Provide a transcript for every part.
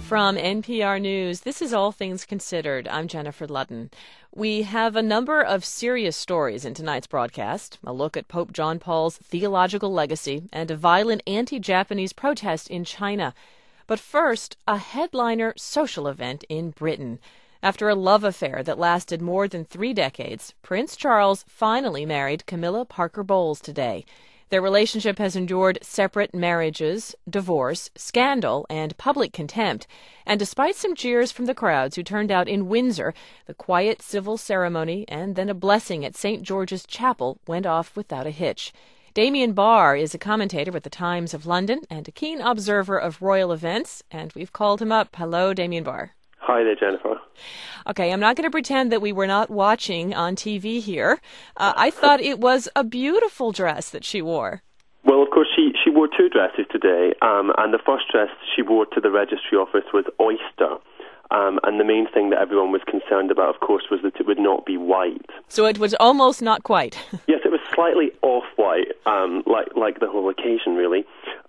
From NPR News, this is All Things Considered. I'm Jennifer Ludden. We have a number of serious stories in tonight's broadcast, a look at Pope John Paul's theological legacy and a violent anti-Japanese protest in China. But first, a headliner social event in Britain. After a love affair that lasted more than 3 decades, Prince Charles finally married Camilla Parker Bowles today. Their relationship has endured separate marriages, divorce, scandal, and public contempt. And despite some jeers from the crowds who turned out in Windsor, the quiet civil ceremony and then a blessing at St. George's Chapel went off without a hitch. Damien Barr is a commentator with the Times of London and a keen observer of royal events, and we've called him up. Hello, Damien Barr. Hi there, Jennifer. Okay, I'm not going to pretend that we were not watching on TV here. I thought it was a beautiful dress that she wore. Well, of course, she wore 2 dresses today, and the first dress she wore to the registry office was oyster. And the main thing that everyone was concerned about, of course, was that it would not be white. So it was almost not quite. Yes, it was slightly off-white, like the whole occasion, really.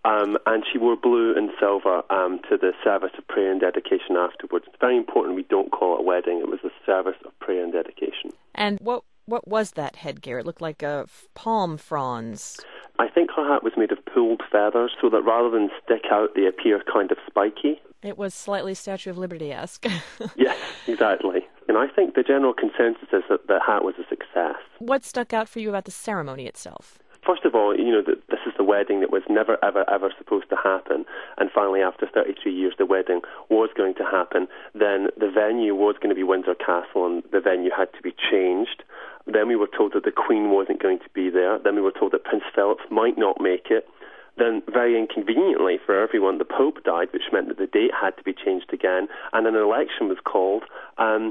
And she wore blue and silver to the service of prayer and dedication afterwards. It's very important we don't call it a wedding. It was a service of prayer and dedication. And what was that headgear? It looked like palm fronds. I think her hat was made of pulled feathers, so that rather than stick out, they appear kind of spiky. It was slightly Statue of Liberty-esque. Yes, exactly. And I think the general consensus is that the hat was a success. What stuck out for you about the ceremony itself? First of all, this is the wedding that was never, ever, ever supposed to happen. And finally, after 33 years, the wedding was going to happen. Then the venue was going to be Windsor Castle, and the venue had to be changed. Then we were told that the Queen wasn't going to be there. Then we were told that Prince Philip might not make it. Then, very inconveniently for everyone, the Pope died, which meant that the date had to be changed again, and an election was called. And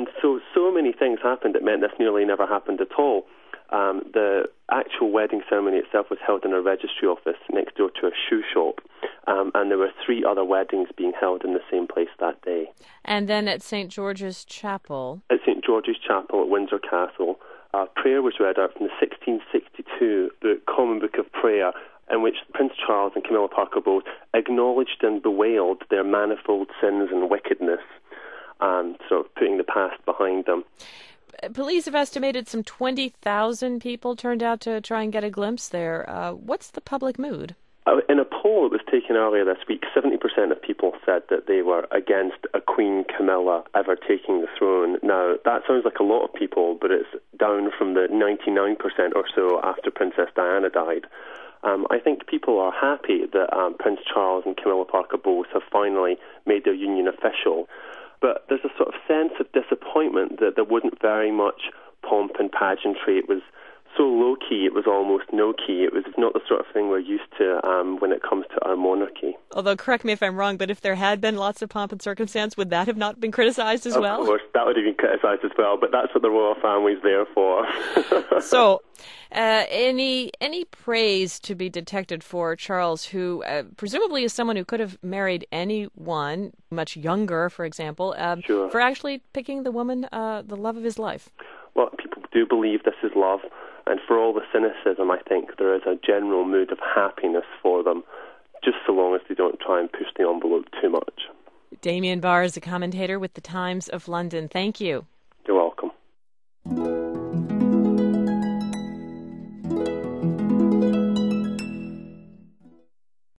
so many things happened, it meant this nearly never happened at all. The actual wedding ceremony itself was held in a registry office next door to a shoe shop, and there were 3 other weddings being held in the same place that day. And then at St. George's Chapel? At St. George's Chapel at Windsor Castle, a prayer was read out from the 1662 Common Book of Prayer, in which Prince Charles and Camilla Parker Bowles acknowledged and bewailed their manifold sins and wickedness, sort of putting the past behind them. Police have estimated some 20,000 people turned out to try and get a glimpse there. What's the public mood? In a poll that was taken earlier this week, 70% of people said that they were against a Queen Camilla ever taking the throne. Now, that sounds like a lot of people, but it's down from the 99% or so after Princess Diana died. I think people are happy that Prince Charles and Camilla Parker Bowles have finally made their union official. But there's a sort of sense of disappointment that there wasn't very much pomp and pageantry. It was so low-key, it was almost no-key. It was not the sort of thing we're used to when it comes to our monarchy. Although, correct me if I'm wrong, but if there had been lots of pomp and circumstance, would that have not been criticized as well? Of course, that would have been criticized as well, but that's what the royal family's there for. So, any praise to be detected for Charles, who presumably is someone who could have married anyone, much younger, for example, Sure. for actually picking the woman, the love of his life? Well, people do believe this is love, and for all the cynicism, I think there is a general mood of happiness for them, just so long as they don't try and push the envelope too much. Damien Barr is a commentator with the Times of London. Thank you.